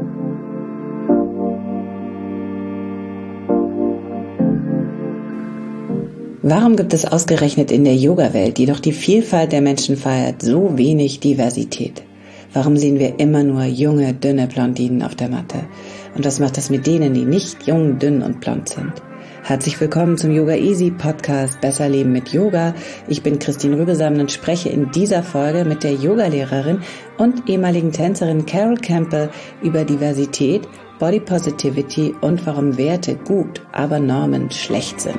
Warum gibt es ausgerechnet in der Yoga-Welt, die doch die Vielfalt der Menschen feiert, so wenig Diversität? Warum sehen wir immer nur junge, dünne Blondinen auf der Matte? Und was macht das mit denen, die nicht jung, dünn und blond sind? Herzlich willkommen zum Yoga Easy Podcast Besser Leben mit Yoga. Ich bin Christine Rübesamen und spreche in dieser Folge mit der Yogalehrerin und ehemaligen Tänzerin Carol Campbell über Diversität, Body Positivity und warum Werte gut, aber Normen schlecht sind.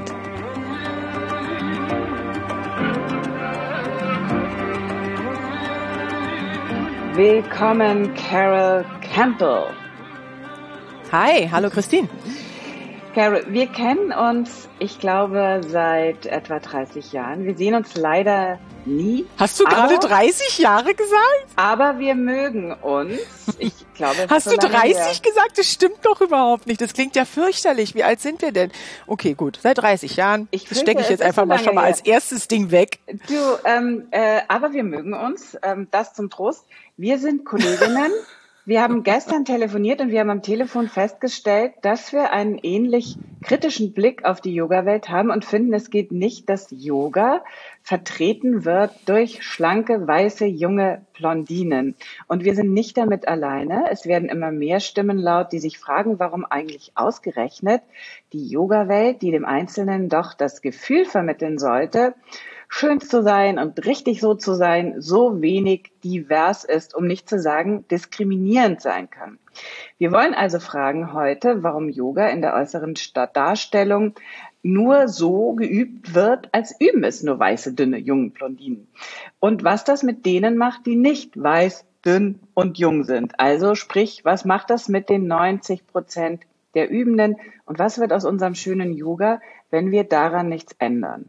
Willkommen, Carol Campbell. Hi, hallo Christine. Carol, wir kennen uns, ich glaube, seit etwa 30 Jahren. Wir sehen uns leider nie. Hast du gerade 30 Jahre gesagt? Aber wir mögen uns. Ich glaube, hast du 30 gesagt? Das stimmt doch überhaupt nicht. Das klingt ja fürchterlich. Wie alt sind wir denn? Okay, gut. Seit 30 Jahren. Das stecke ich jetzt einfach mal schon mal als erstes Ding weg. Du, aber wir mögen uns. Das zum Trost. Wir sind Kolleginnen. Wir haben gestern telefoniert und wir haben am Telefon festgestellt, dass wir einen ähnlich kritischen Blick auf die Yoga-Welt haben und finden, es geht nicht, dass Yoga vertreten wird durch schlanke, weiße, junge Blondinen. Und wir sind nicht damit alleine. Es werden immer mehr Stimmen laut, die sich fragen, warum eigentlich ausgerechnet die Yoga-Welt, die dem Einzelnen doch das Gefühl vermitteln sollte, schön zu sein und richtig so zu sein, so wenig divers ist, um nicht zu sagen diskriminierend sein kann. Wir wollen also fragen heute, warum Yoga in der äußeren Darstellung nur so geübt wird, als üben es nur weiße, dünne, junge Blondinen. Und was das mit denen macht, die nicht weiß, dünn und jung sind. Also sprich, was macht das mit den 90% der Übenden und was wird aus unserem schönen Yoga, wenn wir daran nichts ändern?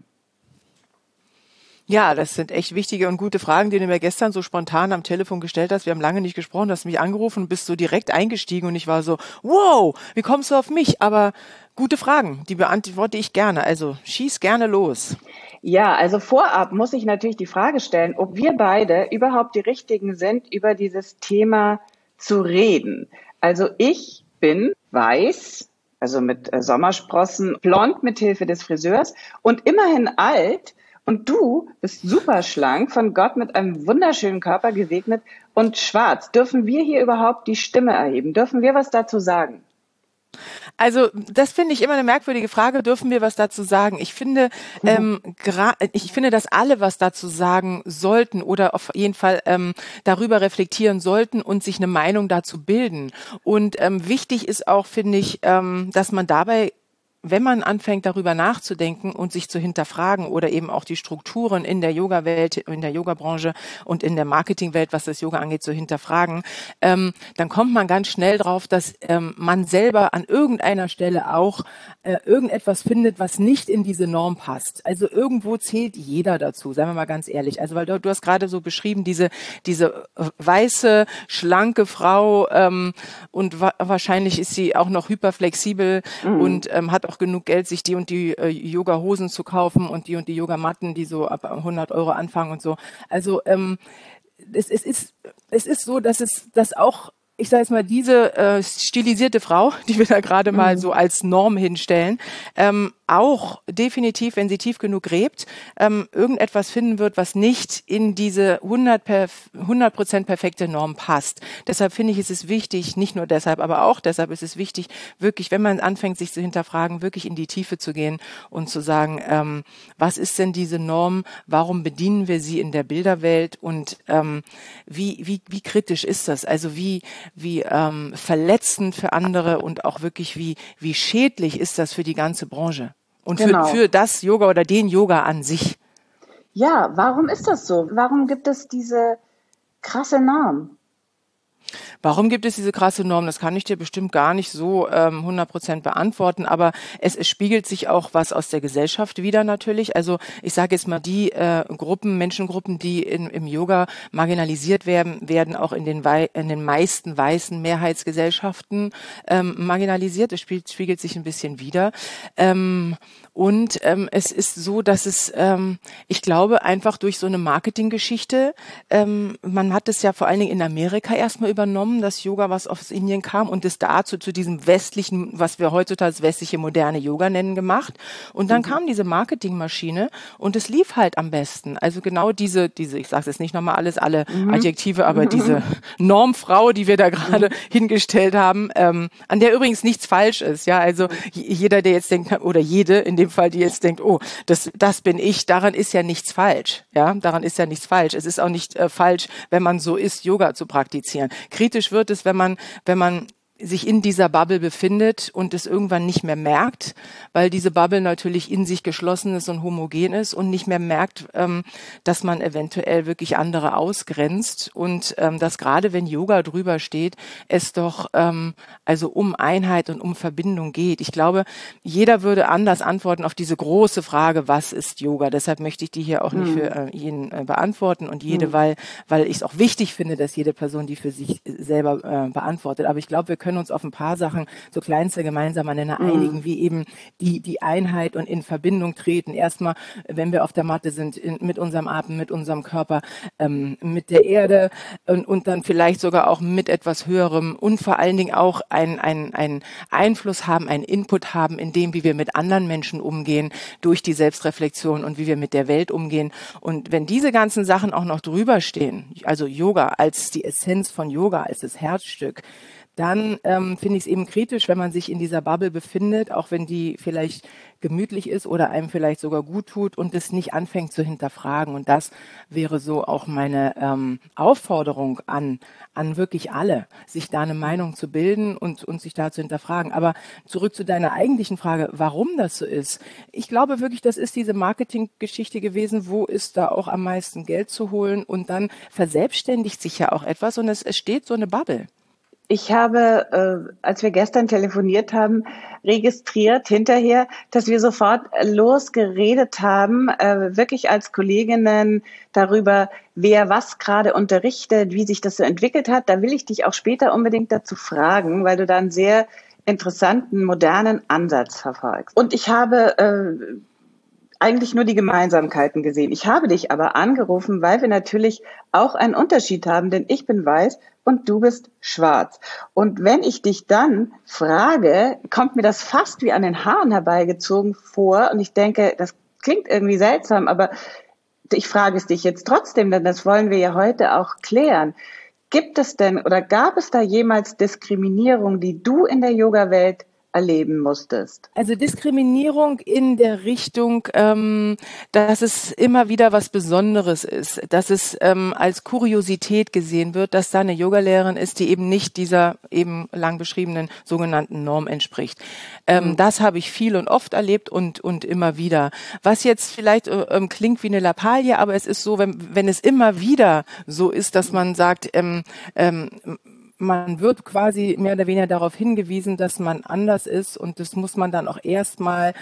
Ja, das sind echt wichtige und gute Fragen, die du mir gestern so spontan am Telefon gestellt hast. Wir haben lange nicht gesprochen, du hast mich angerufen und bist so direkt eingestiegen und ich war so, wow, wie kommst du auf mich? Aber gute Fragen, die beantworte ich gerne. Also schieß gerne los. Ja, also vorab muss ich natürlich die Frage stellen, ob wir beide überhaupt die Richtigen sind, über dieses Thema zu reden. Also ich bin weiß, also mit Sommersprossen, blond mit Hilfe des Friseurs und immerhin alt. Und du bist super schlank, von Gott mit einem wunderschönen Körper gesegnet und schwarz. Dürfen wir hier überhaupt die Stimme erheben? Dürfen wir was dazu sagen? Also das finde ich immer eine merkwürdige Frage. Dürfen wir was dazu sagen? Ich finde, dass alle was dazu sagen sollten oder auf jeden Fall darüber reflektieren sollten und sich eine Meinung dazu bilden. Und wichtig ist auch, finde ich, dass man dabei, wenn man anfängt, darüber nachzudenken und sich zu hinterfragen oder eben auch die Strukturen in der Yoga-Welt, in der Yoga-Branche und in der Marketingwelt, was das Yoga angeht, zu hinterfragen, dann kommt man ganz schnell drauf, dass man selber an irgendeiner Stelle auch irgendetwas findet, was nicht in diese Norm passt. Also irgendwo zählt jeder dazu, seien wir mal ganz ehrlich. Also weil du hast gerade so beschrieben, diese weiße, schlanke Frau und wahrscheinlich ist sie auch noch hyperflexibel und hat auch genug Geld, sich die und die Yoga-Hosen zu kaufen und die Yogamatten, die so ab 100 Euro anfangen und so. Also es ist so, dass auch, ich sage jetzt mal, diese stilisierte Frau, die wir da gerade mal so als Norm hinstellen, auch definitiv, wenn sie tief genug gräbt, irgendetwas finden wird, was nicht in diese 100% perfekte Norm passt. Deshalb finde ich, ist es wichtig, nicht nur deshalb, aber auch deshalb ist es wichtig, wirklich, wenn man anfängt, sich zu hinterfragen, wirklich in die Tiefe zu gehen und zu sagen, was ist denn diese Norm, warum bedienen wir sie in der Bilderwelt und wie kritisch ist das? Also wie verletzend für andere und auch wirklich wie schädlich ist das für die ganze Branche und für das Yoga oder den Yoga an sich. Ja, warum ist das so? Warum gibt es diese krasse Norm? Warum gibt es diese krasse Norm? Das kann ich dir bestimmt gar nicht so 100% beantworten, aber es spiegelt sich auch was aus der Gesellschaft wieder natürlich. Also ich sage jetzt mal, die Menschengruppen, die im Yoga marginalisiert werden auch in den meisten weißen Mehrheitsgesellschaften marginalisiert. Es spiegelt sich ein bisschen wider. Und es ist so, dass es, ich glaube, einfach durch so eine Marketinggeschichte, man hat es ja vor allen Dingen in Amerika erstmal übernommen, das Yoga, was aus Indien kam, und es dazu zu diesem westlichen, was wir heutzutage das westliche moderne Yoga nennen, gemacht. Und dann kam diese Marketingmaschine und es lief halt am besten. Also genau diese, ich sage jetzt nicht nochmal alle Adjektive, aber diese Normfrau, die wir da gerade hingestellt haben, an der übrigens nichts falsch ist. Ja, also jeder, der jetzt denkt, oder jede in dem Fall, die jetzt denkt, oh, das bin ich, daran ist ja nichts falsch. Ja, daran ist ja nichts falsch. Es ist auch nicht falsch, wenn man so ist, Yoga zu praktizieren. Kritisch wird es, wenn man sich in dieser Bubble befindet und es irgendwann nicht mehr merkt, weil diese Bubble natürlich in sich geschlossen ist und homogen ist und nicht mehr merkt, dass man eventuell wirklich andere ausgrenzt und dass gerade wenn Yoga drüber steht, es doch also um Einheit und um Verbindung geht. Ich glaube, jeder würde anders antworten auf diese große Frage, was ist Yoga? Deshalb möchte ich die hier auch nicht für jeden beantworten und jede, weil ich es auch wichtig finde, dass jede Person die für sich selber beantwortet. Aber ich glaube, wir können uns auf ein paar Sachen, so kleinste gemeinsamer Nenner, einigen, wie eben die Einheit und in Verbindung treten. Erstmal, wenn wir auf der Matte sind, mit unserem Atem, mit unserem Körper, mit der Erde und dann vielleicht sogar auch mit etwas Höherem und vor allen Dingen auch einen Einfluss haben, einen Input haben in dem, wie wir mit anderen Menschen umgehen, durch die Selbstreflexion und wie wir mit der Welt umgehen. Und wenn diese ganzen Sachen auch noch drüber stehen, also Yoga als die Essenz von Yoga, als das Herzstück, dann finde ich es eben kritisch, wenn man sich in dieser Bubble befindet, auch wenn die vielleicht gemütlich ist oder einem vielleicht sogar gut tut und es nicht anfängt zu hinterfragen. Und das wäre so auch meine Aufforderung an wirklich alle, sich da eine Meinung zu bilden und sich da zu hinterfragen. Aber zurück zu deiner eigentlichen Frage, warum das so ist. Ich glaube wirklich, das ist diese Marketinggeschichte gewesen, wo ist da auch am meisten Geld zu holen und dann verselbstständigt sich ja auch etwas und es steht so eine Bubble. Ich habe, als wir gestern telefoniert haben, registriert hinterher, dass wir sofort losgeredet haben, wirklich als Kolleginnen darüber, wer was gerade unterrichtet, wie sich das so entwickelt hat. Da will ich dich auch später unbedingt dazu fragen, weil du da einen sehr interessanten, modernen Ansatz verfolgst. Und ich habe eigentlich nur die Gemeinsamkeiten gesehen. Ich habe dich aber angerufen, weil wir natürlich auch einen Unterschied haben, denn ich bin weiß und du bist schwarz. Und wenn ich dich dann frage, kommt mir das fast wie an den Haaren herbeigezogen vor und ich denke, das klingt irgendwie seltsam, aber ich frage es dich jetzt trotzdem, denn das wollen wir ja heute auch klären. Gibt es denn oder gab es da jemals Diskriminierung, die du in der Yoga-Welt erleben musstest? Also Diskriminierung in der Richtung, dass es immer wieder was Besonderes ist, dass es als Kuriosität gesehen wird, dass da eine Yogalehrerin ist, die eben nicht dieser eben lang beschriebenen sogenannten Norm entspricht. Das habe ich viel und oft erlebt und immer wieder. Was jetzt vielleicht klingt wie eine Lappalie, aber es ist so, wenn es immer wieder so ist, dass man sagt, man wird quasi mehr oder weniger darauf hingewiesen, dass man anders ist und das muss man dann auch erstmal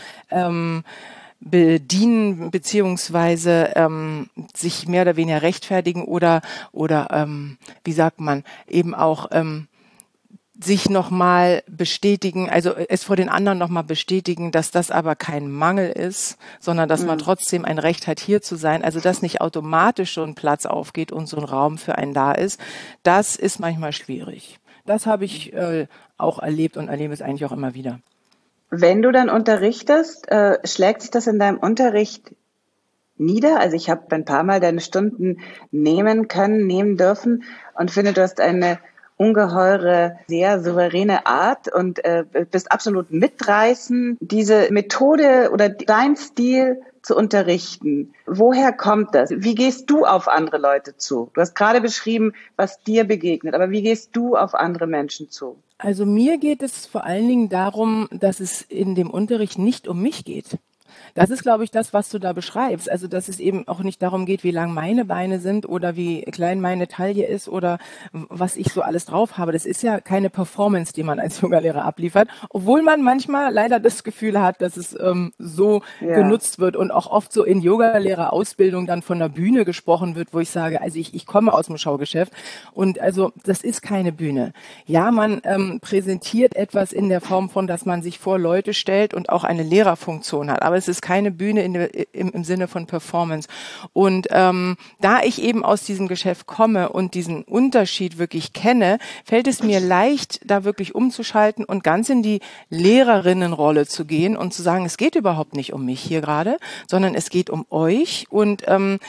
bedienen beziehungsweise sich mehr oder weniger rechtfertigen oder wie sagt man, eben auch sich nochmal bestätigen, also es vor den anderen nochmal bestätigen, dass das aber kein Mangel ist, sondern dass man trotzdem ein Recht hat, hier zu sein. Also dass nicht automatisch so ein Platz aufgeht und so ein Raum für einen da ist, das ist manchmal schwierig. Das habe ich auch erlebt und erlebe es eigentlich auch immer wieder. Wenn du dann unterrichtest, schlägt sich das in deinem Unterricht nieder? Also ich habe ein paar Mal deine Stunden nehmen dürfen und finde, du hast eine ungeheure, sehr souveräne Art und bist absolut mitreißend. Diese Methode oder dein Stil zu unterrichten, woher kommt das? Wie gehst du auf andere Leute zu? Du hast gerade beschrieben, was dir begegnet, aber wie gehst du auf andere Menschen zu? Also mir geht es vor allen Dingen darum, dass es in dem Unterricht nicht um mich geht. Das ist, glaube ich, das, was du da beschreibst. Also, dass es eben auch nicht darum geht, wie lang meine Beine sind oder wie klein meine Taille ist oder was ich so alles drauf habe. Das ist ja keine Performance, die man als Yogalehrer abliefert, obwohl man manchmal leider das Gefühl hat, dass es so genutzt wird und auch oft so in Yogalehrerausbildung dann von der Bühne gesprochen wird, wo ich sage, also ich komme aus dem Schaugeschäft und also das ist keine Bühne. Ja, man präsentiert etwas in der Form von, dass man sich vor Leute stellt und auch eine Lehrerfunktion hat, aber es ist keine Bühne im Sinne von Performance. Und da ich eben aus diesem Geschäft komme und diesen Unterschied wirklich kenne, fällt es mir leicht, da wirklich umzuschalten und ganz in die Lehrerinnenrolle zu gehen und zu sagen, es geht überhaupt nicht um mich hier gerade, sondern es geht um euch. Und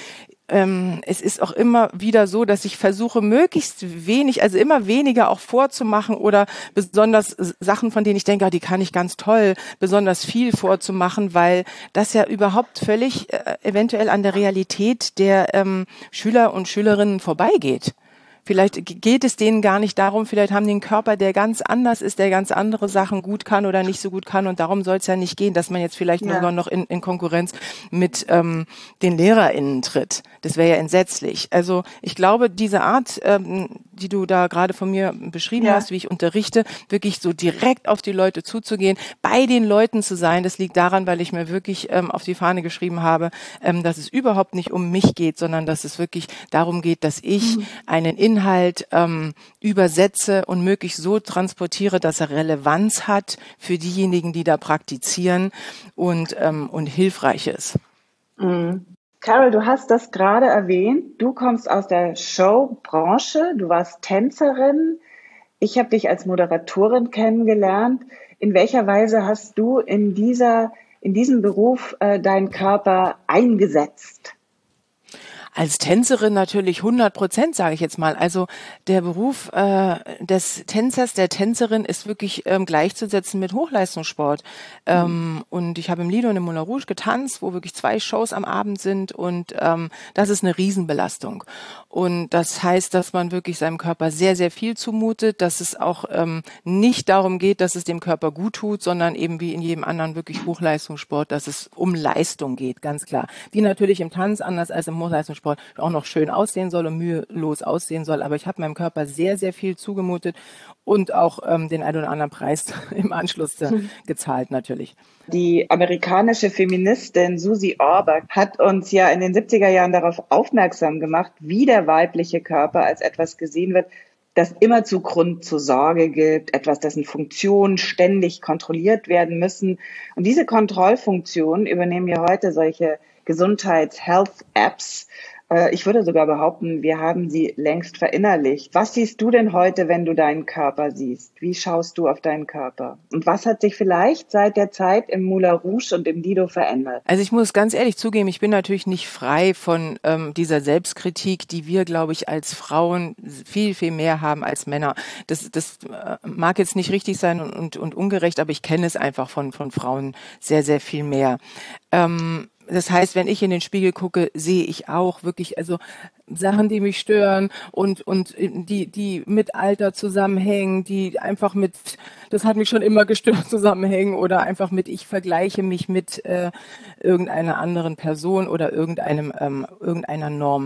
es ist auch immer wieder so, dass ich versuche, möglichst wenig, also immer weniger auch vorzumachen oder besonders Sachen, von denen ich denke, die kann ich ganz toll, besonders viel vorzumachen, weil das ja überhaupt völlig eventuell an der Realität der Schüler und Schülerinnen vorbeigeht. Vielleicht geht es denen gar nicht darum, vielleicht haben die einen Körper, der ganz anders ist, der ganz andere Sachen gut kann oder nicht so gut kann. Und darum soll es ja nicht gehen, dass man jetzt vielleicht sogar noch in Konkurrenz mit den LehrerInnen tritt. Das wäre ja entsetzlich. Also ich glaube, diese Art, die du da gerade von mir beschrieben hast, wie ich unterrichte, wirklich so direkt auf die Leute zuzugehen, bei den Leuten zu sein, das liegt daran, weil ich mir wirklich auf die Fahne geschrieben habe, dass es überhaupt nicht um mich geht, sondern dass es wirklich darum geht, dass ich einen Inhalt übersetze und möglichst so transportiere, dass er Relevanz hat für diejenigen, die da praktizieren und hilfreich ist. Carol, du hast das gerade erwähnt. Du kommst aus der Showbranche. Du warst Tänzerin. Ich habe dich als Moderatorin kennengelernt. In welcher Weise hast du in diesem Beruf deinen Körper eingesetzt? Als Tänzerin natürlich 100%, sage ich jetzt mal. Also der Beruf des Tänzers, der Tänzerin ist wirklich gleichzusetzen mit Hochleistungssport. Und ich habe im Lido und im Moulin Rouge getanzt, wo wirklich 2 Shows am Abend sind und das ist eine Riesenbelastung. Und das heißt, dass man wirklich seinem Körper sehr, sehr viel zumutet, dass es auch nicht darum geht, dass es dem Körper gut tut, sondern eben wie in jedem anderen wirklich Hochleistungssport, dass es um Leistung geht, ganz klar. Die natürlich im Tanz anders als im Hochleistungssport auch noch schön aussehen soll und mühelos aussehen soll. Aber ich habe meinem Körper sehr, sehr viel zugemutet und auch den einen oder anderen Preis im Anschluss gezahlt natürlich. Die amerikanische Feministin Susie Orbach hat uns ja in den 70er Jahren darauf aufmerksam gemacht, wie der weibliche Körper als etwas gesehen wird, das immer zu Grund zur Sorge gibt, etwas, dessen Funktionen ständig kontrolliert werden müssen. Und diese Kontrollfunktionen übernehmen ja heute solche Gesundheits-Health-Apps. Ich würde sogar behaupten, wir haben sie längst verinnerlicht. Was siehst du denn heute, wenn du deinen Körper siehst? Wie schaust du auf deinen Körper? Und was hat sich vielleicht seit der Zeit im Moulin Rouge und im Lido verändert? Also ich muss ganz ehrlich zugeben, ich bin natürlich nicht frei von dieser Selbstkritik, die wir, glaube ich, als Frauen viel, viel mehr haben als Männer. Das mag jetzt nicht richtig sein und ungerecht, aber ich kenne es einfach von Frauen sehr, sehr viel mehr. Das heißt, wenn ich in den Spiegel gucke, sehe ich auch wirklich also Sachen, die mich stören und die mit Alter zusammenhängen, die einfach das hat mich schon immer gestört, zusammenhängen oder einfach ich vergleiche mich mit irgendeiner anderen Person oder irgendeiner Norm.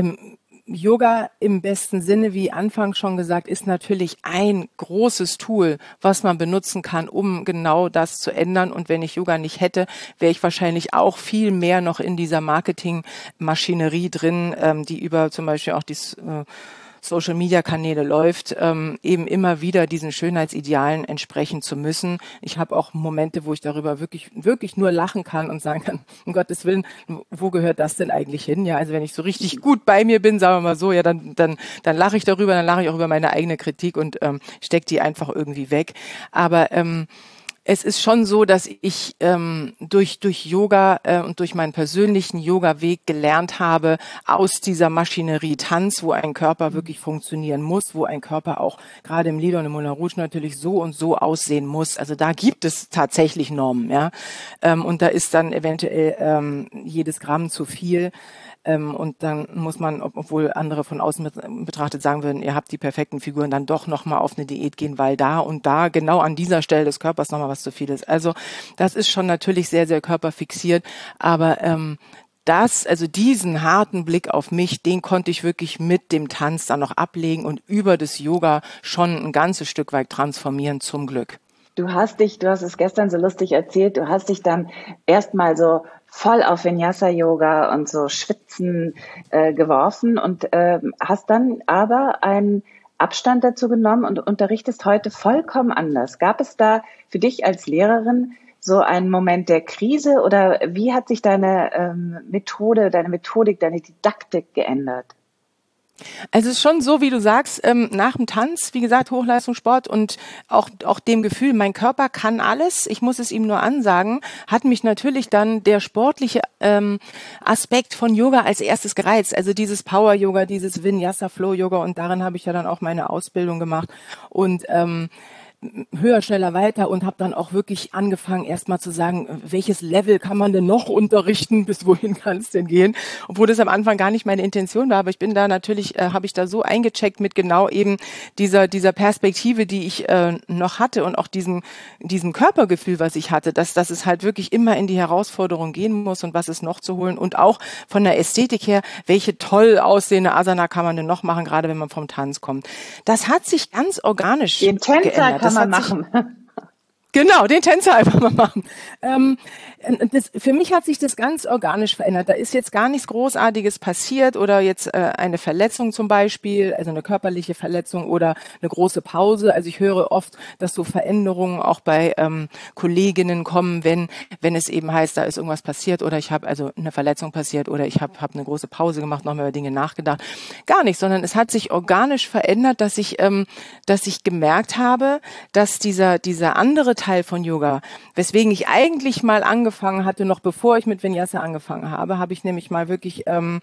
Yoga im besten Sinne, wie anfangs schon gesagt, ist natürlich ein großes Tool, was man benutzen kann, um genau das zu ändern. Und wenn ich Yoga nicht hätte, wäre ich wahrscheinlich auch viel mehr noch in dieser Marketingmaschinerie drin, die über zum Beispiel auch die Social-Media-Kanäle läuft, eben immer wieder diesen Schönheitsidealen entsprechen zu müssen. Ich habe auch Momente, wo ich darüber wirklich, wirklich nur lachen kann und sagen kann, um Gottes Willen, wo gehört das denn eigentlich hin? Ja, also wenn ich so richtig gut bei mir bin, sagen wir mal so, ja, dann lache ich darüber, dann lache ich auch über meine eigene Kritik und stecke die einfach irgendwie weg. Aber es ist schon so, dass ich durch Yoga und durch meinen persönlichen Yoga-Weg gelernt habe, aus dieser Maschinerie Tanz, wo ein Körper wirklich funktionieren muss, wo ein Körper auch gerade im Lido und im Moulin Rouge natürlich so und so aussehen muss. Also da gibt es tatsächlich Normen, ja. Und da ist dann eventuell jedes Gramm zu viel. Und dann muss man, obwohl andere von außen betrachtet sagen würden, ihr habt die perfekten Figuren, dann doch nochmal auf eine Diät gehen, weil da und da genau an dieser Stelle des Körpers nochmal was zu viel ist. Also das ist schon natürlich sehr, sehr körperfixiert, aber also diesen harten Blick auf mich, den konnte ich wirklich mit dem Tanz dann noch ablegen und über das Yoga schon ein ganzes Stück weit transformieren, zum Glück. Du hast es gestern so lustig erzählt, du hast dich dann erstmal so voll auf Vinyasa-Yoga und so Schwitzen geworfen und hast dann aber einen Abstand dazu genommen und unterrichtest heute vollkommen anders. Gab es da für dich als Lehrerin so ein Moment der Krise oder wie hat sich deine Methode, deine Methodik, deine Didaktik geändert? Also es ist schon so, wie du sagst, nach dem Tanz, wie gesagt, Hochleistungssport und auch dem Gefühl, mein Körper kann alles, ich muss es ihm nur ansagen, hat mich natürlich dann der sportliche Aspekt von Yoga als erstes gereizt. Also dieses Power-Yoga, dieses Vinyasa-Flow-Yoga, und darin habe ich ja dann auch meine Ausbildung gemacht und höher, schneller, weiter, und habe dann auch wirklich angefangen, erstmal zu sagen, welches Level kann man denn noch unterrichten, bis wohin kann es denn gehen, obwohl das am Anfang gar nicht meine Intention war, aber ich bin da natürlich, habe ich da so eingecheckt mit genau eben dieser Perspektive, die ich noch hatte, und auch diesem Körpergefühl, was ich hatte, dass es halt wirklich immer in die Herausforderung gehen muss und was ist noch zu holen, und auch von der Ästhetik her, welche toll aussehende Asana kann man denn noch machen, gerade wenn man vom Tanz kommt. Das hat sich ganz organisch Den Tänzer geändert. kann man machen. Genau, den Tänzer einfach mal machen. Für mich hat sich das ganz organisch verändert. Da ist jetzt gar nichts Großartiges passiert oder jetzt eine Verletzung zum Beispiel, also eine körperliche Verletzung oder eine große Pause. Also ich höre oft, dass so Veränderungen auch bei Kolleginnen kommen, wenn es eben heißt, da ist irgendwas passiert oder ich habe also eine Verletzung passiert oder ich habe eine große Pause gemacht, nochmal über Dinge nachgedacht. Gar nicht, sondern es hat sich organisch verändert, dass ich gemerkt habe, dass dieser andere Teil von Yoga, weswegen ich eigentlich mal angefangen hatte, noch bevor ich mit Vinyasa angefangen habe, habe ich nämlich mal wirklich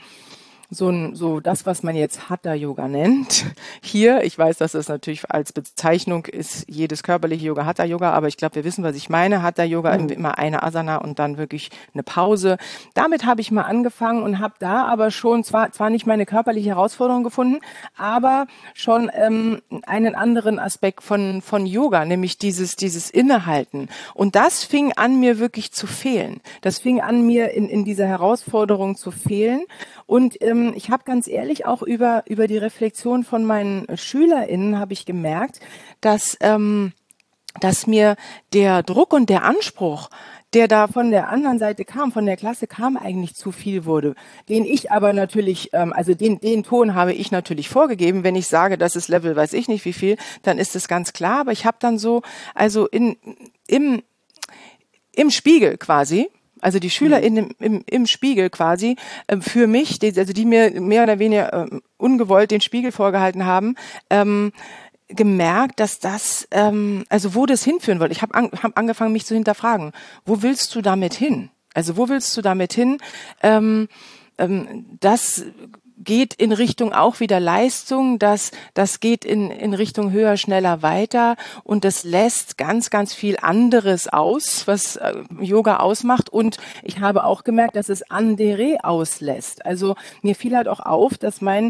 so das, was man jetzt Hatha-Yoga nennt. Hier, ich weiß, dass das natürlich als Bezeichnung ist, jedes körperliche Yoga Hatha-Yoga, aber ich glaube, wir wissen, was ich meine. Hatha-Yoga, immer eine Asana und dann wirklich eine Pause. Damit habe ich mal angefangen und habe da aber schon zwar nicht meine körperliche Herausforderung gefunden, aber schon einen anderen Aspekt von Yoga, nämlich dieses Innehalten. Und das fing an, mir wirklich zu fehlen. Das fing an, mir in dieser Herausforderung zu fehlen. Und ich habe ganz ehrlich auch über die Reflexion von meinen SchülerInnen habe ich gemerkt, dass mir der Druck und der Anspruch, der da von der anderen Seite kam, von der Klasse kam, eigentlich zu viel wurde, den ich aber natürlich, also den Ton habe ich natürlich vorgegeben. Wenn ich sage, das ist Level, weiß ich nicht wie viel, dann ist es ganz klar. Aber ich habe dann so, also im Spiegel quasi, also die Schüler im Spiegel quasi, für mich, die mir mehr oder weniger ungewollt den Spiegel vorgehalten haben, gemerkt, dass das, also wo das hinführen wollte. Ich habe angefangen, mich zu hinterfragen. Wo willst du damit hin? Also wo willst du damit hin? Das geht in Richtung auch wieder Leistung, das geht in Richtung höher, schneller, weiter, und das lässt ganz, ganz viel anderes aus, was Yoga ausmacht, und ich habe auch gemerkt, dass es andere auslässt. Also mir fiel halt auch auf, dass mein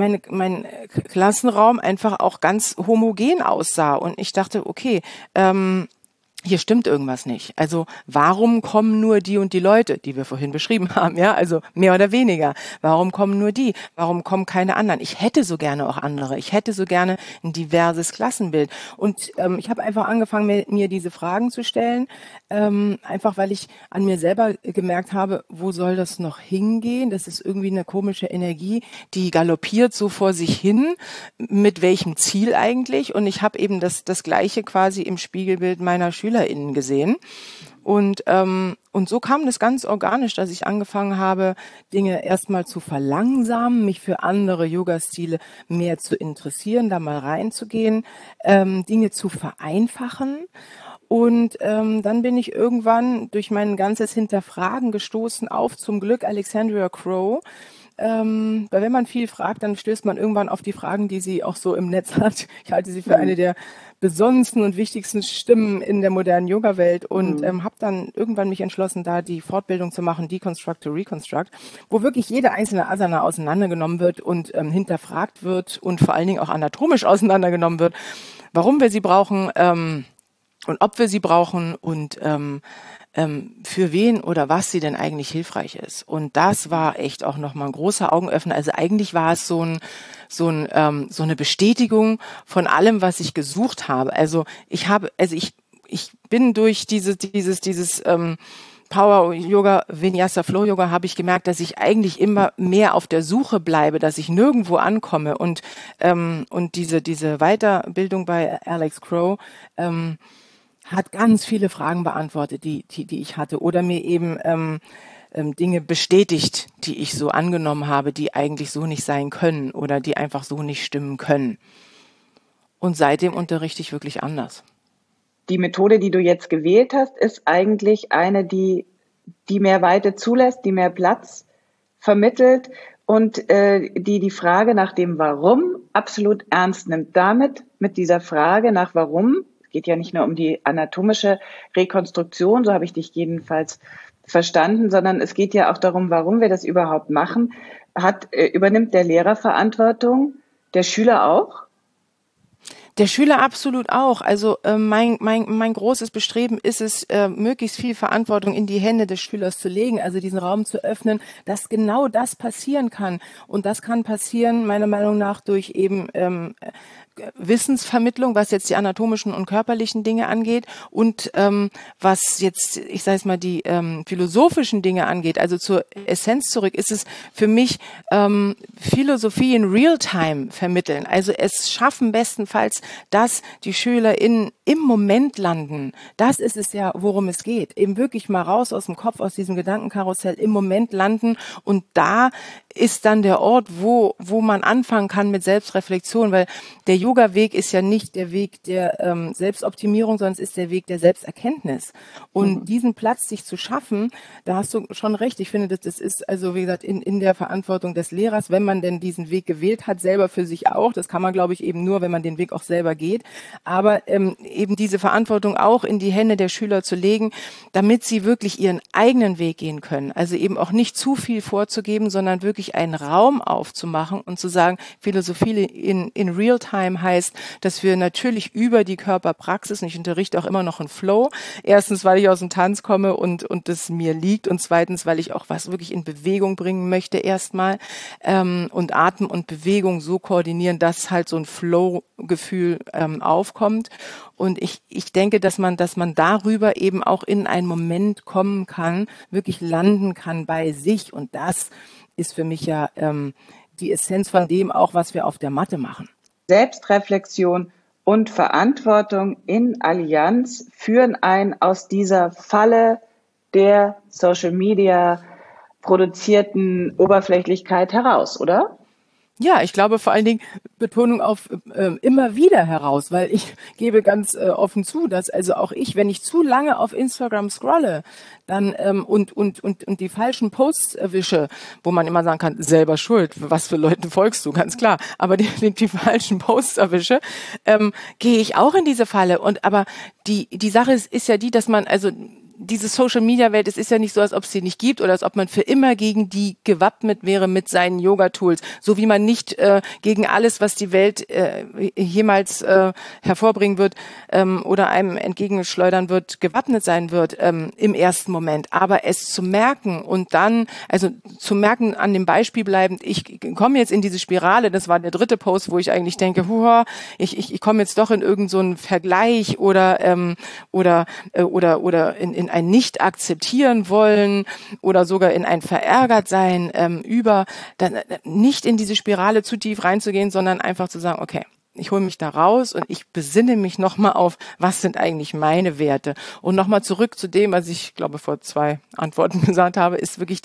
Klassenraum einfach auch ganz homogen aussah, und ich dachte, okay, hier stimmt irgendwas nicht. Also warum kommen nur die und die Leute, die wir vorhin beschrieben haben, ja, also mehr oder weniger. Warum kommen nur die? Warum kommen keine anderen? Ich hätte so gerne auch andere. Ich hätte so gerne ein diverses Klassenbild. Und ich habe einfach angefangen, mir diese Fragen zu stellen, einfach weil ich an mir selber gemerkt habe, wo soll das noch hingehen? Das ist irgendwie eine komische Energie, die galoppiert so vor sich hin. Mit welchem Ziel eigentlich? Und ich habe eben das Gleiche quasi im Spiegelbild meiner SchülerInnen gesehen. Und so kam das ganz organisch, dass ich angefangen habe, Dinge erstmal zu verlangsamen, mich für andere Yoga-Stile mehr zu interessieren, da mal reinzugehen, Dinge zu vereinfachen. Und dann bin ich irgendwann durch mein ganzes Hinterfragen gestoßen auf, zum Glück, Alexandria Crow. Weil wenn man viel fragt, dann stößt man irgendwann auf die Fragen, die sie auch so im Netz hat. Ich halte sie für eine der besondersten und wichtigsten Stimmen in der modernen Yoga-Welt und habe dann irgendwann mich entschlossen, da die Fortbildung zu machen, Deconstruct to Reconstruct, wo wirklich jede einzelne Asana auseinandergenommen wird und hinterfragt wird und vor allen Dingen auch anatomisch auseinandergenommen wird, warum wir sie brauchen und ob wir sie brauchen und für wen oder was sie denn eigentlich hilfreich ist. Und das war echt auch nochmal ein großer Augenöffner. Also eigentlich war es so eine Bestätigung von allem, was ich gesucht habe. Also ich bin durch dieses Power Yoga, Vinyasa, Flow Yoga habe ich gemerkt, dass ich eigentlich immer mehr auf der Suche bleibe, dass ich nirgendwo ankomme, und diese Weiterbildung bei Alex Crow hat ganz viele Fragen beantwortet, die ich hatte, oder mir eben Dinge bestätigt, die ich so angenommen habe, die eigentlich so nicht sein können oder die einfach so nicht stimmen können. Und seitdem unterrichte ich wirklich anders. Die Methode, die du jetzt gewählt hast, ist eigentlich eine, die mehr Weite zulässt, die mehr Platz vermittelt und die Frage nach dem Warum absolut ernst nimmt. Damit, mit dieser Frage nach Warum, es geht ja nicht nur um die anatomische Rekonstruktion, so habe ich dich jedenfalls verstanden, sondern es geht ja auch darum, warum wir das überhaupt machen. Übernimmt der Lehrer Verantwortung, der Schüler auch? Der Schüler absolut auch. Also mein großes Bestreben ist es, möglichst viel Verantwortung in die Hände des Schülers zu legen, also diesen Raum zu öffnen, dass genau das passieren kann. Und das kann passieren, meiner Meinung nach, durch eben Wissensvermittlung, was jetzt die anatomischen und körperlichen Dinge angeht und was jetzt, ich sage es mal, die philosophischen Dinge angeht, also zur Essenz zurück, ist es für mich Philosophie in Realtime vermitteln. Also es schaffen bestenfalls, dass die Schüler im Moment landen. Das ist es ja, worum es geht. Eben wirklich mal raus aus dem Kopf, aus diesem Gedankenkarussell, im Moment landen, und da ist dann der Ort, wo man anfangen kann mit Selbstreflexion, weil der Yoga-Weg ist ja nicht der Weg der Selbstoptimierung, sondern es ist der Weg der Selbsterkenntnis. Und diesen Platz sich zu schaffen, da hast du schon recht. Ich finde, das ist also, wie gesagt, in der Verantwortung des Lehrers, wenn man denn diesen Weg gewählt hat, selber für sich auch. Das kann man, glaube ich, eben nur, wenn man den Weg auch selber geht. Aber eben diese Verantwortung auch in die Hände der Schüler zu legen, damit sie wirklich ihren eigenen Weg gehen können. Also eben auch nicht zu viel vorzugeben, sondern wirklich einen Raum aufzumachen und zu sagen, Philosophie in Real-Time heißt, dass wir natürlich über die Körperpraxis, und ich unterrichte auch immer noch in Flow, erstens, weil ich aus dem Tanz komme und das mir liegt, und zweitens, weil ich auch was wirklich in Bewegung bringen möchte erstmal, und Atem und Bewegung so koordinieren, dass halt so ein Flow-Gefühl aufkommt. Und ich denke, dass man darüber eben auch in einen Moment kommen kann, wirklich landen kann bei sich, und das ist für mich ja die Essenz von dem auch, was wir auf der Matte machen. Selbstreflexion und Verantwortung in Allianz führen einen aus dieser Falle der Social Media produzierten Oberflächlichkeit heraus, oder? Ja, ich glaube vor allen Dingen Betonung auf immer wieder heraus, weil ich gebe ganz offen zu, dass also auch ich, wenn ich zu lange auf Instagram scrolle, dann und die falschen Posts erwische, wo man immer sagen kann, selber schuld, was für Leuten folgst du, ganz klar, aber die falschen Posts erwische, gehe ich auch in diese Falle. Und aber die Sache ist ja die, dass man also diese Social-Media-Welt, es ist ja nicht so, als ob es sie nicht gibt oder als ob man für immer gegen die gewappnet wäre mit seinen Yoga-Tools, so wie man nicht gegen alles, was die Welt jemals hervorbringen wird oder einem entgegenschleudern wird, gewappnet sein wird im ersten Moment. Aber es zu merken und dann, also zu merken, an dem Beispiel bleibend, ich komme jetzt in diese Spirale, das war der dritte Post, wo ich eigentlich denke, ich komme jetzt doch in irgend so einen Vergleich oder in ein Nicht-Akzeptieren wollen oder sogar in ein Verärgert-Sein dann nicht in diese Spirale zu tief reinzugehen, sondern einfach zu sagen, okay, ich hole mich da raus und ich besinne mich nochmal auf, was sind eigentlich meine Werte? Und nochmal zurück zu dem, was ich glaube vor 2 Antworten gesagt habe, ist wirklich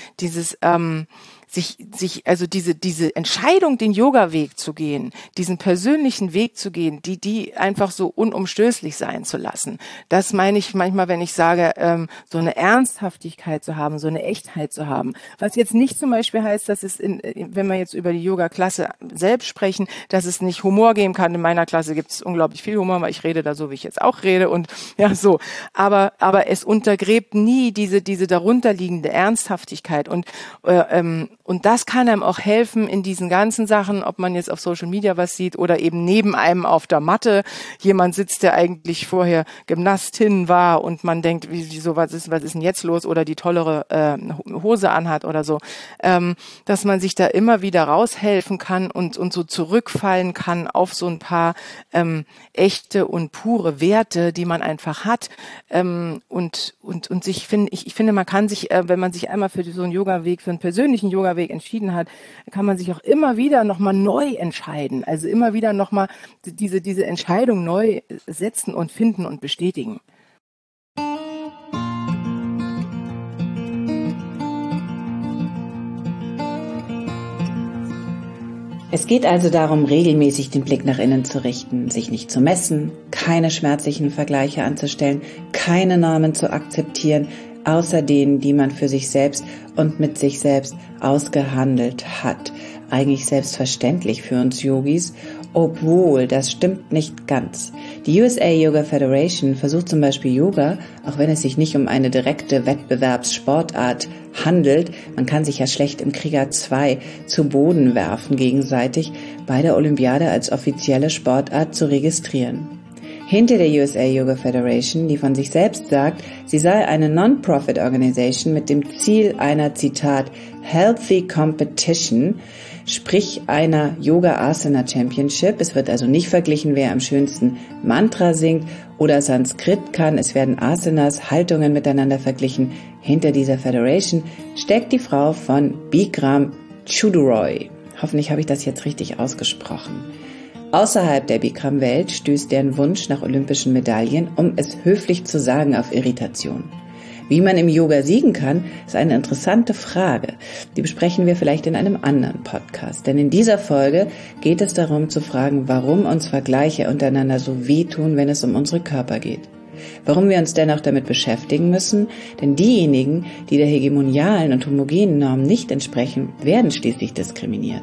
also diese Entscheidung, den Yoga-Weg zu gehen, diesen persönlichen Weg zu gehen, die einfach so unumstößlich sein zu lassen. Das meine ich manchmal, wenn ich sage, so eine Ernsthaftigkeit zu haben, so eine Echtheit zu haben. Was jetzt nicht zum Beispiel heißt, dass es, wenn wir jetzt über die Yoga-Klasse selbst sprechen, dass es nicht Humor geben kann. In meiner Klasse gibt es unglaublich viel Humor, weil ich rede da so, wie ich jetzt auch rede und ja, so. Aber es untergräbt nie diese darunterliegende Ernsthaftigkeit und das kann einem auch helfen in diesen ganzen Sachen, ob man jetzt auf Social Media was sieht oder eben neben einem auf der Matte jemand sitzt, der eigentlich vorher Gymnastin war und man denkt, wieso, was ist denn jetzt los, oder die tollere Hose anhat oder so, dass man sich da immer wieder raushelfen kann und so zurückfallen kann auf so ein paar echte und pure Werte, die man einfach hat, und ich finde, man kann sich, wenn man sich einmal für so einen Yoga-Weg, für einen persönlichen Yoga Yoga-Weg entschieden hat, kann man sich auch immer wieder nochmal neu entscheiden. Also immer wieder nochmal diese Entscheidung neu setzen und finden und bestätigen. Es geht also darum, regelmäßig den Blick nach innen zu richten, sich nicht zu messen, keine schmerzlichen Vergleiche anzustellen, keine Normen zu akzeptieren, außer denen, die man für sich selbst und mit sich selbst ausgehandelt hat. Eigentlich selbstverständlich für uns Yogis, obwohl das stimmt nicht ganz. Die USA Yoga Federation versucht zum Beispiel Yoga, auch wenn es sich nicht um eine direkte Wettbewerbssportart handelt, man kann sich ja schlecht im Krieger 2 zu Boden werfen gegenseitig, bei der Olympiade als offizielle Sportart zu registrieren. Hinter der USA Yoga Federation, die von sich selbst sagt, sie sei eine Non-Profit-Organisation mit dem Ziel einer, Zitat, Healthy Competition, sprich einer Yoga Asana Championship. Es wird also nicht verglichen, wer am schönsten Mantra singt oder Sanskrit kann. Es werden Asanas, Haltungen miteinander verglichen. Hinter dieser Federation steckt die Frau von Bikram Choudhury. Hoffentlich habe ich das jetzt richtig ausgesprochen. Außerhalb der Bikram-Welt stößt deren Wunsch nach olympischen Medaillen, um es höflich zu sagen, auf Irritation. Wie man im Yoga siegen kann, ist eine interessante Frage. Die besprechen wir vielleicht in einem anderen Podcast. Denn in dieser Folge geht es darum zu fragen, warum uns Vergleiche untereinander so wehtun, wenn es um unsere Körper geht. Warum wir uns dennoch damit beschäftigen müssen, denn diejenigen, die der hegemonialen und homogenen Norm nicht entsprechen, werden schließlich diskriminiert.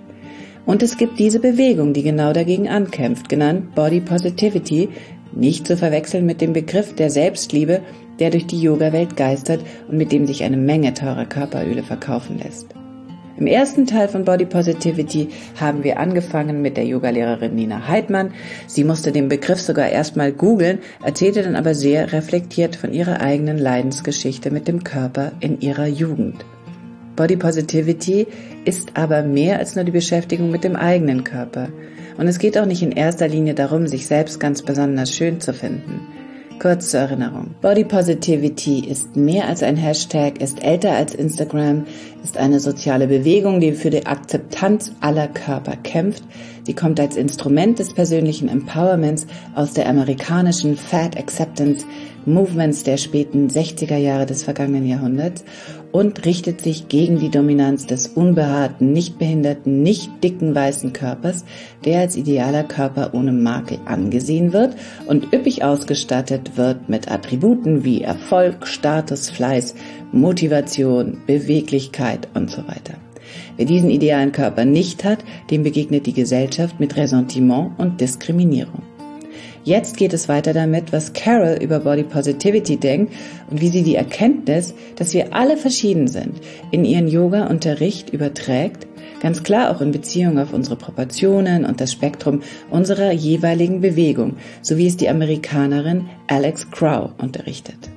Und es gibt diese Bewegung, die genau dagegen ankämpft, genannt Body Positivity, nicht zu verwechseln mit dem Begriff der Selbstliebe, der durch die Yoga-Welt geistert und mit dem sich eine Menge teurer Körperöle verkaufen lässt. Im ersten Teil von Body Positivity haben wir angefangen mit der Yogalehrerin Nina Heidmann. Sie musste den Begriff sogar erstmal googeln, erzählte dann aber sehr reflektiert von ihrer eigenen Leidensgeschichte mit dem Körper in ihrer Jugend. Body Positivity ist aber mehr als nur die Beschäftigung mit dem eigenen Körper. Und es geht auch nicht in erster Linie darum, sich selbst ganz besonders schön zu finden. Kurz zur Erinnerung. Body Positivity ist mehr als ein Hashtag, ist älter als Instagram, ist eine soziale Bewegung, die für die Akzeptanz aller Körper kämpft. Sie kommt als Instrument des persönlichen Empowerments aus der amerikanischen Fat Acceptance Movements der späten 60er Jahre des vergangenen Jahrhunderts und richtet sich gegen die Dominanz des unbehaarten, nicht behinderten, nicht dicken weißen Körpers, der als idealer Körper ohne Makel angesehen wird und üppig ausgestattet wird mit Attributen wie Erfolg, Status, Fleiß, Motivation, Beweglichkeit und so weiter. Wer diesen idealen Körper nicht hat, dem begegnet die Gesellschaft mit Ressentiment und Diskriminierung. Jetzt geht es weiter damit, was Carol über Body Positivity denkt und wie sie die Erkenntnis, dass wir alle verschieden sind, in ihren Yoga-Unterricht überträgt, ganz klar auch in Beziehung auf unsere Proportionen und das Spektrum unserer jeweiligen Bewegung, so wie es die Amerikanerin Alex Crow unterrichtet.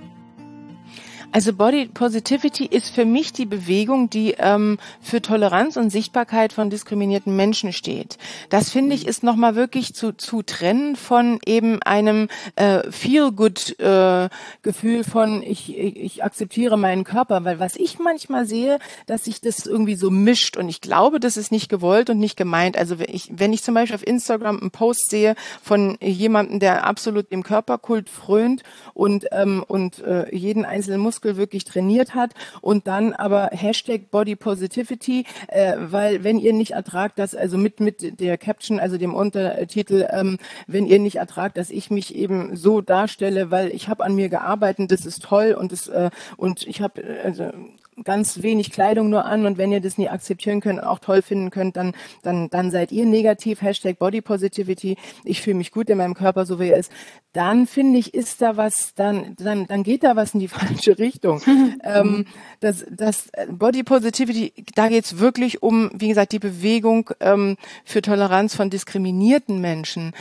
Also Body Positivity ist für mich die Bewegung, die für Toleranz und Sichtbarkeit von diskriminierten Menschen steht. Das finde ich ist nochmal wirklich zu trennen von eben einem Feel-Good-Gefühl von ich akzeptiere meinen Körper, weil was ich manchmal sehe, dass sich das irgendwie so mischt und ich glaube, das ist nicht gewollt und nicht gemeint. Also wenn ich zum Beispiel auf Instagram einen Post sehe von jemandem, der absolut dem Körperkult frönt und jeden einzelnen Muskel wirklich trainiert hat und dann aber Hashtag Body Positivity, weil wenn ihr nicht ertragt, dass also mit der Caption, also dem Untertitel, wenn ihr nicht ertragt, dass ich mich eben so darstelle, weil ich habe an mir gearbeitet, das ist toll und ich habe also ganz wenig Kleidung nur an und wenn ihr das nie akzeptieren könnt und auch toll finden könnt, dann seid ihr negativ, Hashtag Body Positivity, ich fühle mich gut in meinem Körper, so wie er ist, dann finde ich, ist da was, dann geht da was in die falsche Richtung. Das Body Positivity, da geht's wirklich um, wie gesagt, die Bewegung für Toleranz von diskriminierten Menschen.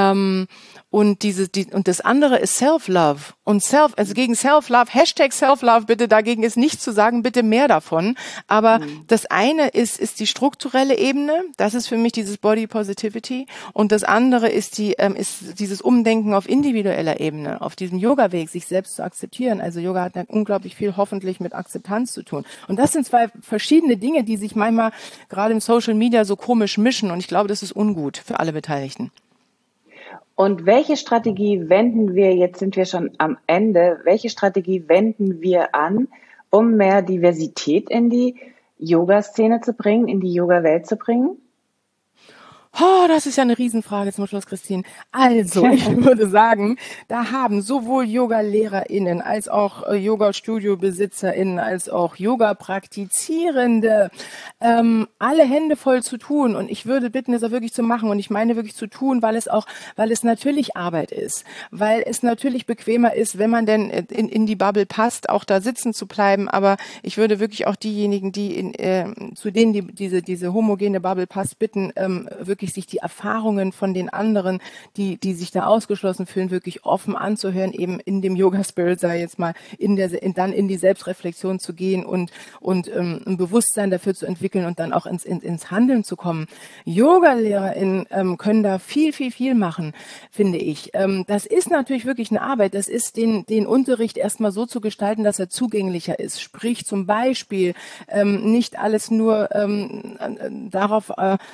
Und das andere ist Self-Love. Und also gegen Self-Love, Hashtag Self-Love, bitte, dagegen ist nichts zu sagen, bitte mehr davon. Aber das eine ist die strukturelle Ebene, das ist für mich dieses Body Positivity. Und das andere ist dieses Umdenken auf individueller Ebene, auf diesem Yoga-Weg, sich selbst zu akzeptieren. Also Yoga hat ja unglaublich viel hoffentlich mit Akzeptanz zu tun. Und das sind zwei verschiedene Dinge, die sich manchmal gerade im Social Media so komisch mischen. Und ich glaube, das ist ungut für alle Beteiligten. Und welche Strategie wenden wir, jetzt sind wir schon am Ende, welche Strategie wenden wir an, um mehr Diversität in die Yoga-Szene zu bringen, in die Yoga-Welt zu bringen? Oh, das ist ja eine Riesenfrage zum Schluss, Christine. Also, ich würde sagen, da haben sowohl Yoga-LehrerInnen als auch Yoga-Studio-BesitzerInnen als auch Yoga-Praktizierende alle Hände voll zu tun. Und ich würde bitten, es auch wirklich zu machen. Und ich meine wirklich zu tun, weil es natürlich Arbeit ist. Weil es natürlich bequemer ist, wenn man denn in die Bubble passt, auch da sitzen zu bleiben. Aber ich würde wirklich auch diejenigen, zu denen diese homogene Bubble passt, bitten, wirklich sich die Erfahrungen von den anderen, die sich da ausgeschlossen fühlen, wirklich offen anzuhören, eben in dem Yoga Spirit, sei jetzt mal, dann in die Selbstreflexion zu gehen und ein Bewusstsein dafür zu entwickeln und dann auch ins Handeln zu kommen. Yoga-LehrerInnen können da viel machen, finde ich. Das ist natürlich wirklich eine Arbeit. Das ist den Unterricht erstmal so zu gestalten, dass er zugänglicher ist. Sprich zum Beispiel nicht alles nur darauf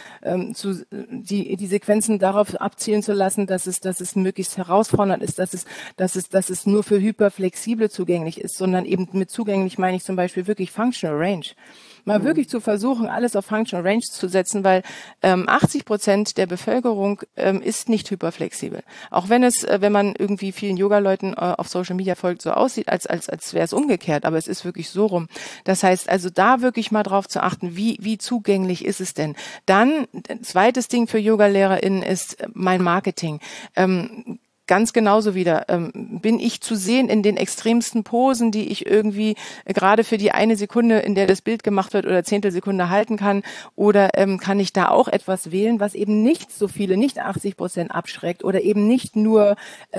die Sequenzen darauf abzielen zu lassen, dass es möglichst herausfordernd ist, dass es nur für Hyperflexible zugänglich ist, sondern eben mit zugänglich meine ich zum Beispiel wirklich Functional Range. Mal wirklich zu versuchen, alles auf Functional Range zu setzen, weil 80% der Bevölkerung ist nicht hyperflexibel. Auch wenn man irgendwie vielen Yoga-Leuten auf Social Media folgt, so aussieht, als wäre es umgekehrt, aber es ist wirklich so rum. Das heißt also, da wirklich mal drauf zu achten, wie zugänglich ist es denn? Dann, zweites Ding für Yoga-LehrerInnen ist mein Marketing. Ganz genauso wieder bin ich zu sehen in den extremsten Posen, die ich irgendwie gerade für die eine Sekunde, in der das Bild gemacht wird oder Zehntelsekunde halten kann, oder kann ich da auch etwas wählen, was eben nicht so viele, nicht 80% abschreckt oder eben nicht nur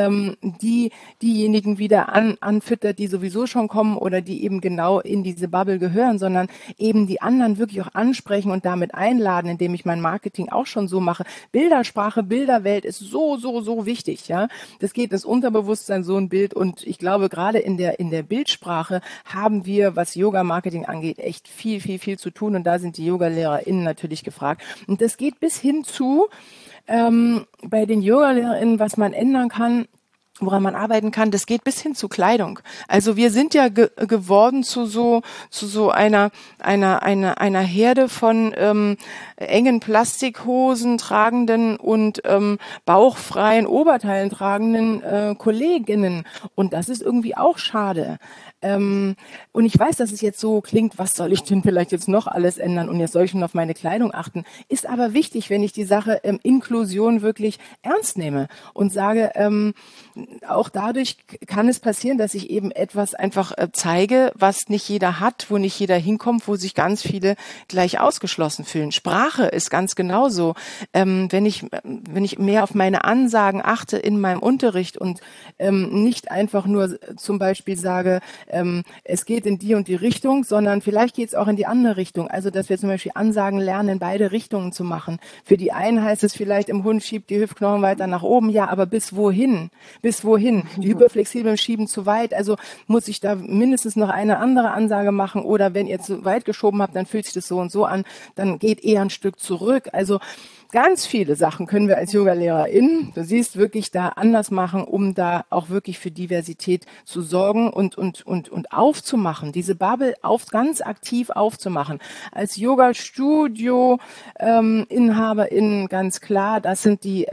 diejenigen wieder anfüttert, die sowieso schon kommen oder die eben genau in diese Bubble gehören, sondern eben die anderen wirklich auch ansprechen und damit einladen, indem ich mein Marketing auch schon so mache. Bildersprache, Bilderwelt ist so wichtig, ja. Das geht ins Unterbewusstsein, so ein Bild. Und ich glaube, gerade in der Bildsprache haben wir, was Yoga-Marketing angeht, echt viel zu tun. Und da sind die Yoga-LehrerInnen natürlich gefragt. Und das geht bis hin zu bei den Yoga-LehrerInnen, was man ändern kann, woran man arbeiten kann, das geht bis hin zu Kleidung. Also wir sind ja geworden zu so einer Herde von engen Plastikhosen tragenden und bauchfreien Oberteilen tragenden Kolleginnen. Und das ist irgendwie auch schade. Und ich weiß, dass es jetzt so klingt, was soll ich denn vielleicht jetzt noch alles ändern und jetzt soll ich schon auf meine Kleidung achten. Ist aber wichtig, wenn ich die Sache Inklusion wirklich ernst nehme und sage, auch dadurch kann es passieren, dass ich eben etwas einfach zeige, was nicht jeder hat, wo nicht jeder hinkommt, wo sich ganz viele gleich ausgeschlossen fühlen. Sprache ist ganz genauso. Wenn ich mehr auf meine Ansagen achte in meinem Unterricht und nicht einfach nur zum Beispiel sage, es geht in die und die Richtung, sondern vielleicht geht es auch in die andere Richtung. Also, dass wir zum Beispiel Ansagen lernen, in beide Richtungen zu machen. Für die einen heißt es vielleicht, im Hund schiebt die Hüftknochen weiter nach oben. Ja, aber bis wohin? Die Hyperflexiblen schieben zu weit. Also muss ich da mindestens noch eine andere Ansage machen. Oder wenn ihr zu weit geschoben habt, dann fühlt sich das so und so an. Dann geht eher ein Stück zurück. Also ganz viele Sachen können wir als Yoga-LehrerInnen, du siehst, wirklich da anders machen, um da auch wirklich für Diversität zu sorgen und aufzumachen, diese Bubble ganz aktiv aufzumachen. Als Yoga-Studio-InhaberInnen ganz klar, das sind die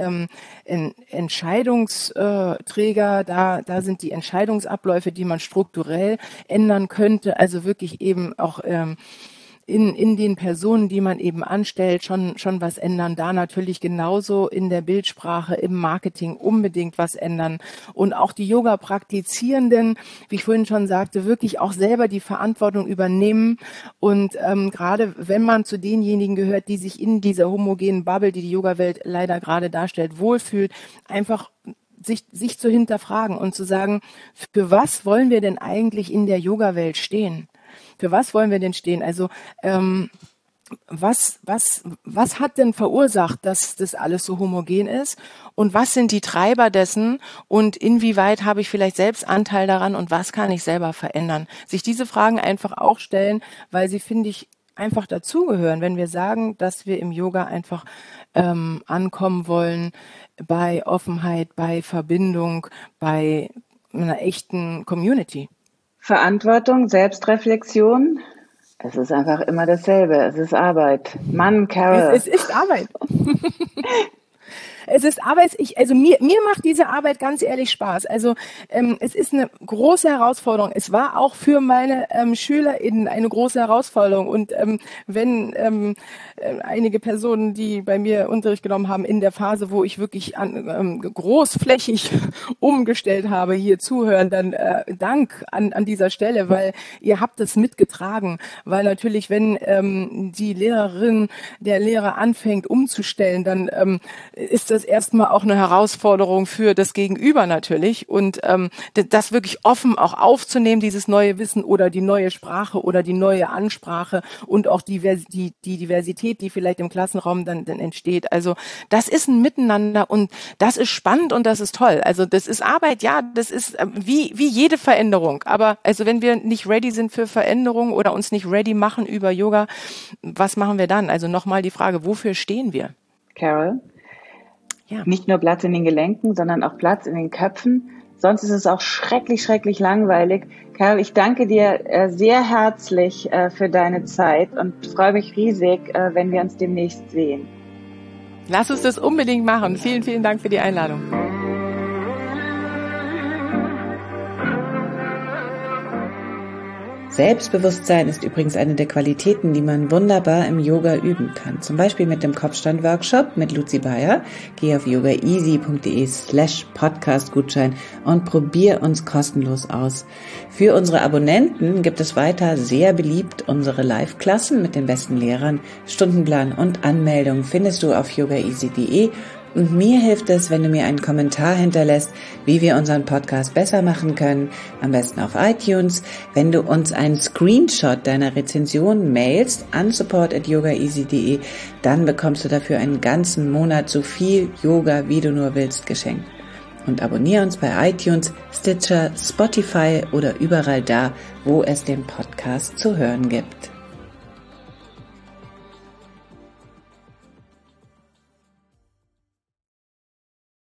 Entscheidungsträger, da sind die Entscheidungsabläufe, die man strukturell ändern könnte, also wirklich eben auch in den Personen, die man eben anstellt, schon was ändern. Da natürlich genauso in der Bildsprache, im Marketing unbedingt was ändern. Und auch die Yoga-Praktizierenden, wie ich vorhin schon sagte, wirklich auch selber die Verantwortung übernehmen. Und gerade wenn man zu denjenigen gehört, die sich in dieser homogenen Bubble, die die Yoga-Welt leider gerade darstellt, wohlfühlt, einfach sich zu hinterfragen und zu sagen, für was wollen wir denn eigentlich in der Yoga-Welt stehen? Für was wollen wir denn stehen? Also was hat denn verursacht, dass das alles so homogen ist? Und was sind die Treiber dessen? Und inwieweit habe ich vielleicht selbst Anteil daran? Und was kann ich selber verändern? Sich diese Fragen einfach auch stellen, weil sie, finde ich, einfach dazugehören, wenn wir sagen, dass wir im Yoga einfach ankommen wollen bei Offenheit, bei Verbindung, bei einer echten Community. Verantwortung, Selbstreflexion, es ist einfach immer dasselbe. Es ist Arbeit. Mann, Carol. Es ist Arbeit. Es ist Arbeit. Mir macht diese Arbeit ganz ehrlich Spaß. Also es ist eine große Herausforderung. Es war auch für meine SchülerInnen eine große Herausforderung. Und wenn einige Personen, die bei mir Unterricht genommen haben, in der Phase, wo ich wirklich großflächig umgestellt habe, hier zuhören, dann Dank an dieser Stelle, weil ihr habt es mitgetragen. Weil natürlich, wenn die Lehrerin, der Lehrer anfängt umzustellen, dann ist das erstmal auch eine Herausforderung für das Gegenüber natürlich. Und das wirklich offen auch aufzunehmen, dieses neue Wissen oder die neue Sprache oder die neue Ansprache und auch die Diversität, die vielleicht im Klassenraum dann entsteht. Also das ist ein Miteinander und das ist spannend und das ist toll. Also das ist Arbeit, ja, das ist wie jede Veränderung. Aber also wenn wir nicht ready sind für Veränderung oder uns nicht ready machen über Yoga, was machen wir dann? Also nochmal die Frage, wofür stehen wir? Carol? Ja. Nicht nur Platz in den Gelenken, sondern auch Platz in den Köpfen. Sonst ist es auch schrecklich, schrecklich langweilig. Carol, ich danke dir sehr herzlich für deine Zeit und freue mich riesig, wenn wir uns demnächst sehen. Lass uns das unbedingt machen. Vielen, vielen Dank für die Einladung. Selbstbewusstsein ist übrigens eine der Qualitäten, die man wunderbar im Yoga üben kann. Zum Beispiel mit dem Kopfstand-Workshop mit Luzi Bayer. Geh auf yogaeasy.de/Podcast-Gutschein und probier uns kostenlos aus. Für unsere Abonnenten gibt es weiter sehr beliebt unsere Live-Klassen mit den besten Lehrern. Stundenplan und Anmeldung findest du auf yogaeasy.de. Und mir hilft es, wenn du mir einen Kommentar hinterlässt, wie wir unseren Podcast besser machen können. Am besten auf iTunes. Wenn du uns einen Screenshot deiner Rezension mailst an support@yogaeasy.de, dann bekommst du dafür einen ganzen Monat so viel Yoga, wie du nur willst, geschenkt. Und abonniere uns bei iTunes, Stitcher, Spotify oder überall da, wo es den Podcast zu hören gibt.